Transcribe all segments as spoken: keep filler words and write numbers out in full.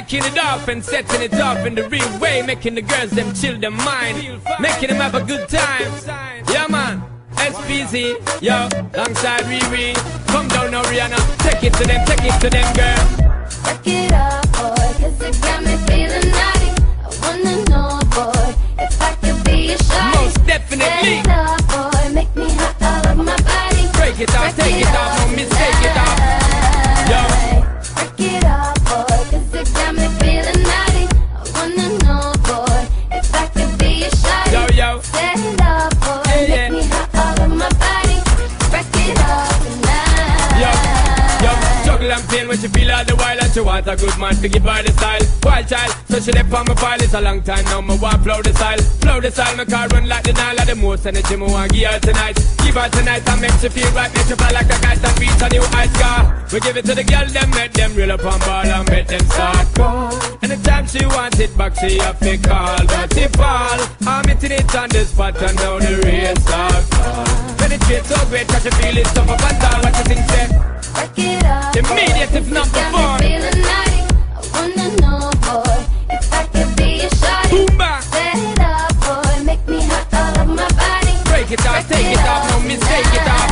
Breaking it off and setting it off in the real way, making the girls them chill their mind, making them have a good time. Yeah man, S P Z, yo, alongside Riri. Come down now Rihanna, take it to them, take it to them girl. Back it up boy, cause it got me feeling naughty. I wanna know boy, if I could be a shawty. Most definitely. Set it up boy, make me hot all over my body. Break it off, take it off, no mistake it off. Yo. Break it up boy, cause it got me feeling naughty. I wanna know boy, if I could be a shawty. Yo, yo. Set it up boy, Yeah, yeah. make me hot all over my body. Break it up tonight. Yo, yo, juggle and pain when she feel all the while and she want a good man to give her the style. Wild child, so she left on my file. It's a long time now, me want flow the style. Flow the style, my car run like the Nile. Of the most energy me want give her tonight. Give her tonight and make she feel right. Make she fly like a kite and reach a new ice car. We give it to the girl, them make them reel up on ball and make them start call. Anytime she want it back, she have to call. But if all, I'm hitting it on the spot and now the rain starts. Penetrate so great, cause she feel it tough up and down. What you think, say? Break it up Immediate if not before. Feeling naughty. I wanna know, boy, if I could be a shawty. Boom back. Set it up, boy, make me hot all over my body. Break it off, take it off, no mistake it off.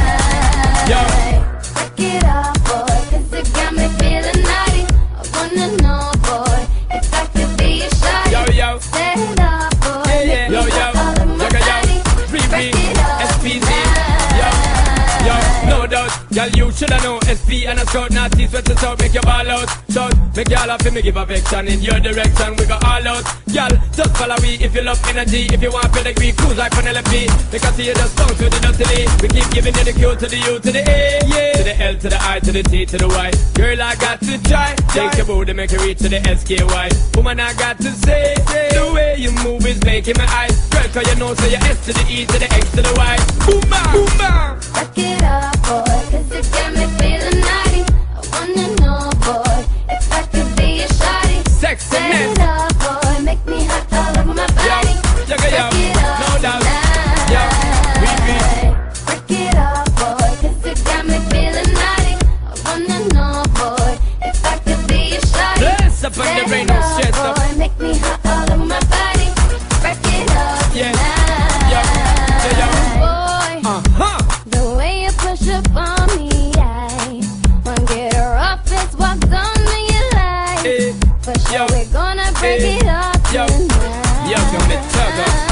Yo. Break it up, boy, cause it got me feeling naughty. I wanna know, boy, if I could be a shawty. Yo, yo. Set it up, boy, Yeah, yeah. make Yo, me yo. hot all over my Yo, yo. body. Free Break me. it up S P Z. Yo. tonight. Yo, no doubt, y'all you shoulda know S P and a scout, not east, west, and south, make your ball out. Shout, make y'all happy, me give affection in your direction, we go all out. Y'all, just follow we if you love energy, if you want pedigree, cruise like Penelope. Because you just bounce with the dirty. We keep giving you the Q to the U to the A, yeah. To the L to the I to the T to the Y. Girl, I got to try, take your booty, make it reach to the S K Y. Woman, I got to say, the way you move is making my eyes. Girl, cause you know, so you S to the E to the X to the Y. Boom, bam, boom, bam. Back it up, boy, cause it got me feeling naughty. I wanna know, boy, if I could be a shawty. Sexy Set man. it up, boy, make me hot all over my body. Yo, yo, yo, Break it up no doubt. tonight. Yo, we be. Break it up, boy, cause it got me feeling naughty. I wanna know, boy, if I could be a shawty. Bless up on Set the rain, it no up, stress up. boy, make me hot all over my body. Break it up Yeah. tonight. Yo, yo, yo. Boy, Uh-huh. the way you push up on me, I wanna get rough, it's what done me you like. Eh, For sure yo, we're gonna break eh, it up yo, tonight. yo, come let's talk up.